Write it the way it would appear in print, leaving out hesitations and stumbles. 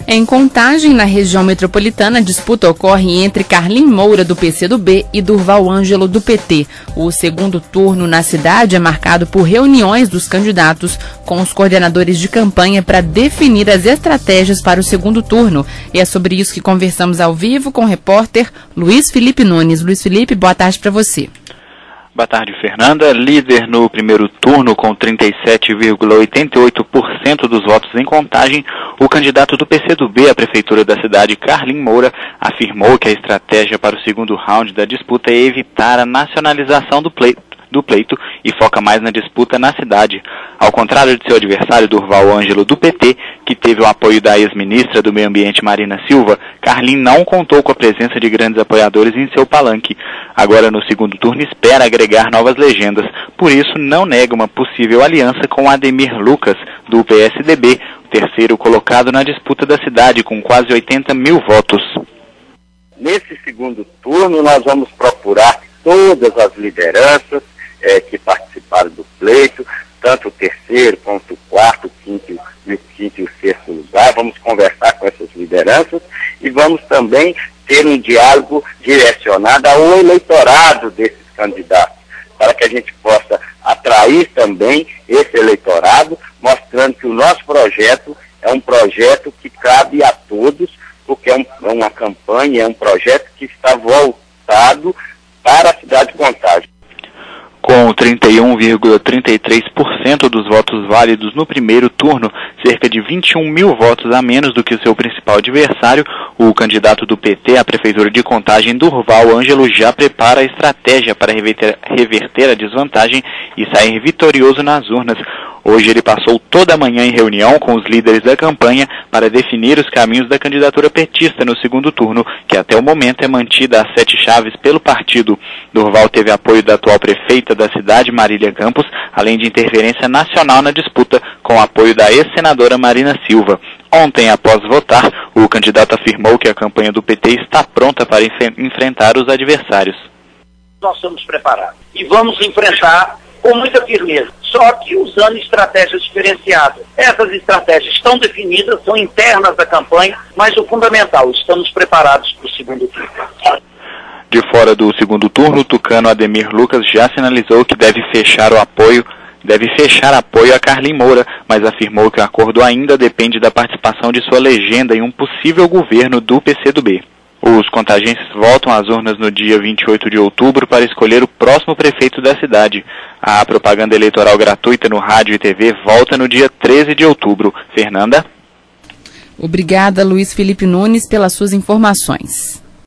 Em Contagem, na região metropolitana, a disputa ocorre entre Carlim Moura, do PCdoB, e Durval Ângelo, do PT. O segundo turno na cidade é marcado por reuniões dos candidatos com os coordenadores de campanha para definir as estratégias para o segundo turno. E é sobre isso que conversamos ao vivo com o repórter Luiz Felipe Nunes. Luiz Felipe, boa tarde para você. Boa tarde, Fernanda. Líder no primeiro turno com 37,88% dos votos em Contagem, o candidato do PCdoB à prefeitura da cidade, Carlim Moura, afirmou que a estratégia para o segundo round da disputa é evitar a nacionalização do pleito e foca mais na disputa na cidade. Ao contrário de seu adversário, Durval Ângelo, do PT, que teve o apoio da ex-ministra do Meio Ambiente, Marina Silva, Carlim não contou com a presença de grandes apoiadores em seu palanque. Agora, no segundo turno, espera agregar novas legendas. Por isso, não nega uma possível aliança com Ademir Lucas, do PSDB, o terceiro colocado na disputa da cidade, com quase 80 mil votos. Nesse segundo turno, nós vamos procurar todas as lideranças que participaram do pleito, tanto o terceiro quanto o quarto, o quinto e o sexto lugar. Vamos conversar com essas lideranças e vamos também ter um diálogo direcionado ao eleitorado desses candidatos, para que a gente possa atrair também esse eleitorado, mostrando que o nosso projeto é um projeto que cabe a todos, porque é uma campanha, é um projeto que está voltado para a cidade de Contagem. Com 31,33% dos votos válidos no primeiro turno, cerca de 21 mil votos a menos do que o seu principal adversário, o candidato do PT à prefeitura de Contagem, Durval Ângelo, já prepara a estratégia para reverter a desvantagem e sair vitorioso nas urnas. Hoje ele passou toda a manhã em reunião com os líderes da campanha para definir os caminhos da candidatura petista no segundo turno, que até o momento é mantida a 7 chaves pelo partido. Durval teve apoio da atual prefeita da cidade, Marília Campos, além de interferência nacional na disputa, com apoio da ex-senadora Marina Silva. Ontem, após votar, o candidato afirmou que a campanha do PT está pronta para enfrentar os adversários. Nós estamos preparados e vamos enfrentar com muita firmeza, só que usando estratégias diferenciadas. Essas estratégias estão definidas, são internas da campanha, mas o fundamental, estamos preparados para o segundo turno. De fora do segundo turno, o tucano Ademir Lucas já sinalizou que deve fechar apoio a Carlim Moura, mas afirmou que o acordo ainda depende da participação de sua legenda em um possível governo do PCdoB. Os contagenses voltam às urnas no dia 28 de outubro para escolher o próximo prefeito da cidade. A propaganda eleitoral gratuita no rádio e TV volta no dia 13 de outubro. Fernanda? Obrigada, Luiz Felipe Nunes, pelas suas informações.